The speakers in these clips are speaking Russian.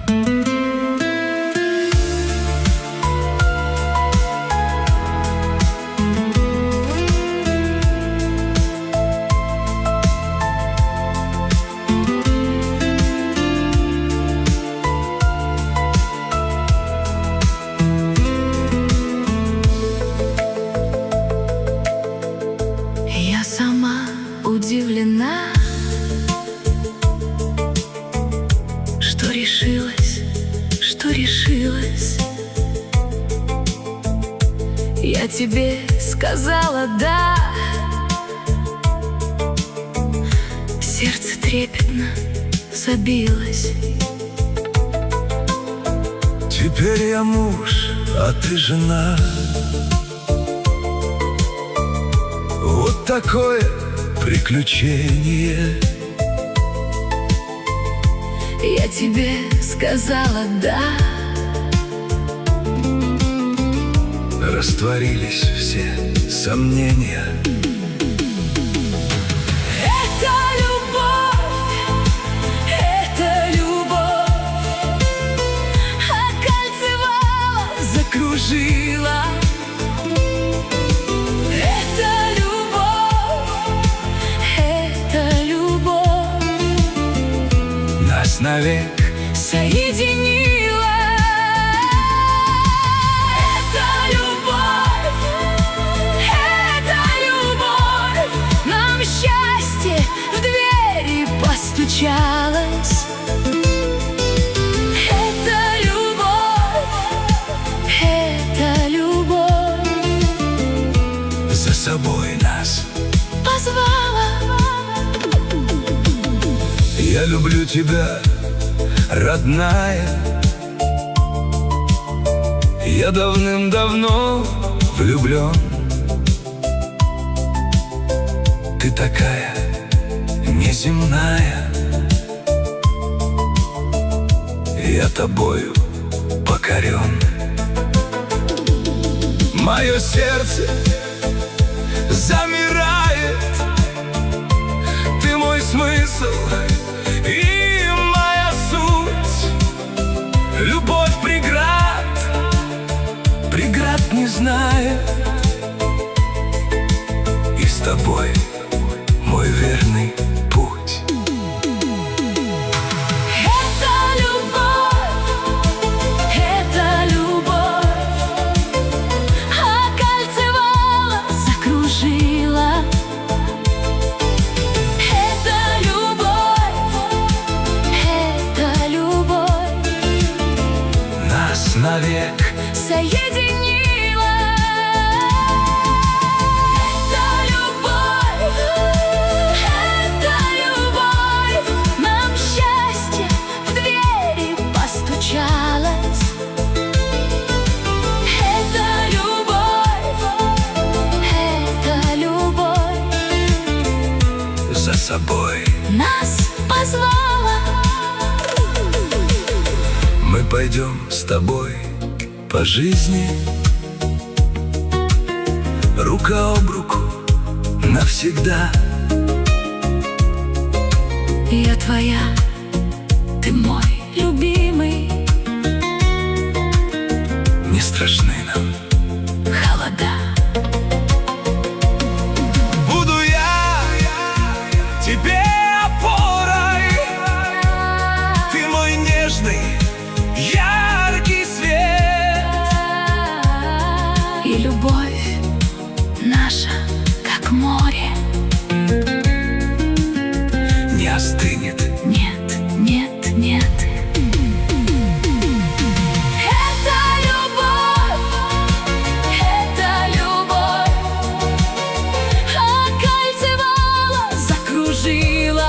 Я сама удивлена, что решилась, что решилась. Я тебе сказала «да», сердце трепетно забилось. Теперь я муж, а ты жена. Вот такое приключение. Я тебе сказала «да». Растворились все сомнения. Это любовь, окольцевала, закружила. Это любовь, Нас навек соединила. Это любовь, нам счастье в двери постучалось. Это любовь, за собой нас позвала. Я люблю тебя, родная. Я давным-давно влюблен. Ты такая неземная. Я тобою покорен. Мое сердце замирает. Ты мой смысл и моя суть. Любовь преград не знает. И с тобой мой верный путь. Это любовь, окольцевала, закружила. Это любовь, Нас навек соединила. Это любовь, нам счастье в двери постучалось. Это любовь, за собой. нас позвала. Мы пойдем с тобой по жизни, рука об руку навсегда. Я твоя, ты мой любимый. Не страшны нам Холода. Буду я тебе опорой. Ты мой нежный, яркий свет. И любовь наша, как море, Не остынет. нет, нет, нет. Это любовь, окольцевала, закружила.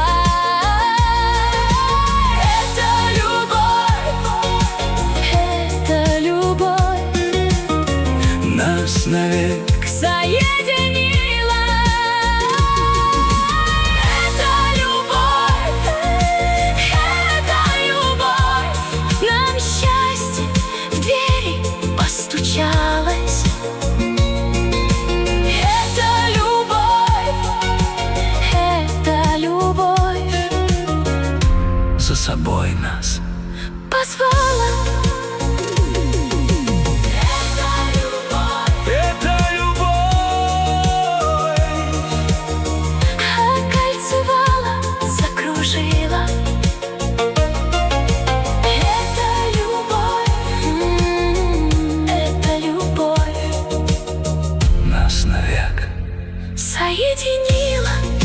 Это любовь, Нас навек соединила. Это любовь, нам счастье в двери постучалось. Это любовь, за собой нас позвала. маяк. соединила